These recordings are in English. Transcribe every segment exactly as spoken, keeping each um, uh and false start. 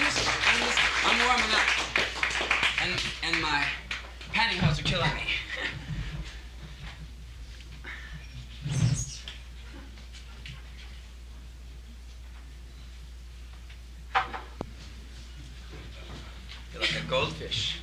listen, and listen. I'm warming up. And, and my pantyhose are killing me. You're like a goldfish.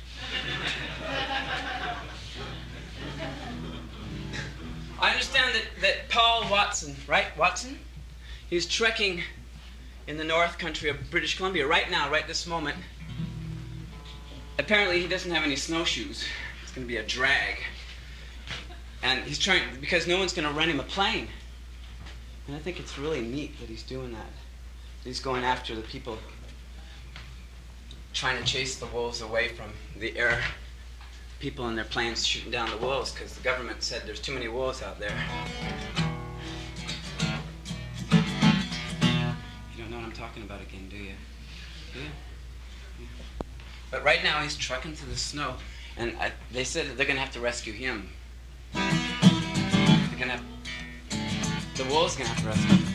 I understand that, that Paul Watson, right, Watson? He's trekking in the north country of British Columbia right now, right this moment. Apparently he doesn't have any snowshoes. It's going to be a drag. And he's trying, because no one's going to rent him a plane. And I think it's really neat that he's doing that. He's going after the people trying to chase the wolves away from the air people in their planes shooting down the wolves because the government said there's too many wolves out there. You don't know what I'm talking about again, do you? Do you? Yeah. But right now he's trucking through the snow, and I, they said that they're going to have to rescue him. They're going to have... The wolves going to have to rescue him.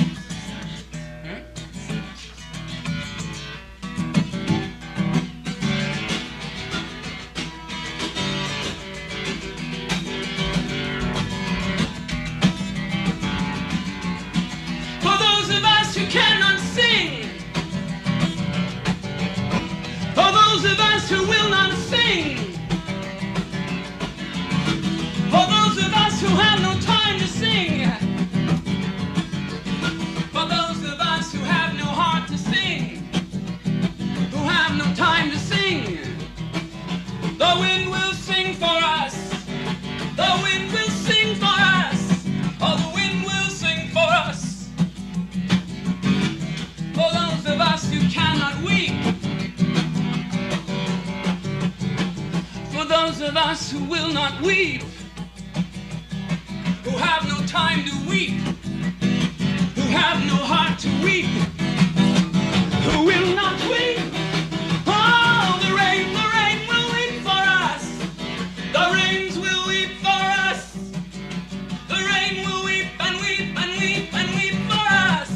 Who will not sing? For those of us who have no time to sing. For those of us who have no heart to sing. Who have no time to sing. The wind will sing for us. The wind will sing for us. Oh, the wind will sing for us. For those of us who cannot weep. Those of us who will not weep, who have no time to weep, who have no heart to weep, who will not weep. Oh, the rain, the rain will weep for us. The rains will weep for us. The rain will weep and weep and weep and weep for us.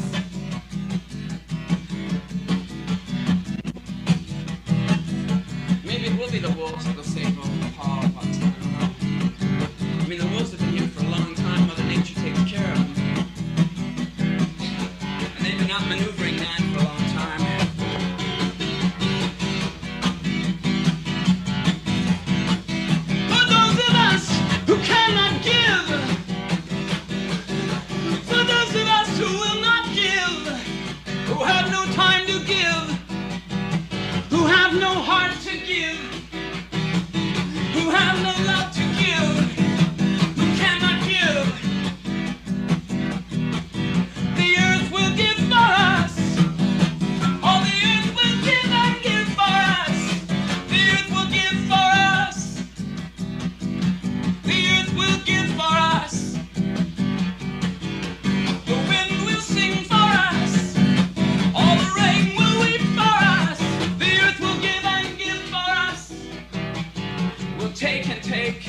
Maybe it will be the wolves that will save Paul Watson. I don't know. I mean, the wolves have been here for a long time. Mother Nature takes care of them. And they've been out maneuvering man for a long time. For those of us who cannot give, for those of us who will not give, who have no time to give, who have no heart to give, who have no love to give, who cannot give. The earth will give for us. Oh, the earth will give and give for us. The earth will give for us. The earth will give for us. The wind will sing for us. All the rain will weep for us. The earth will give and give for us. We'll take and take.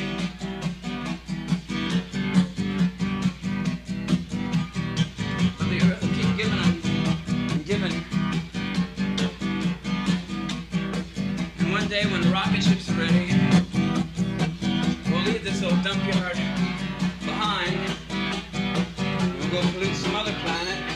But the earth will keep giving and giving. And one day when the rocket ships are ready, we'll leave this old dump yard behind. And we'll go pollute some other planet.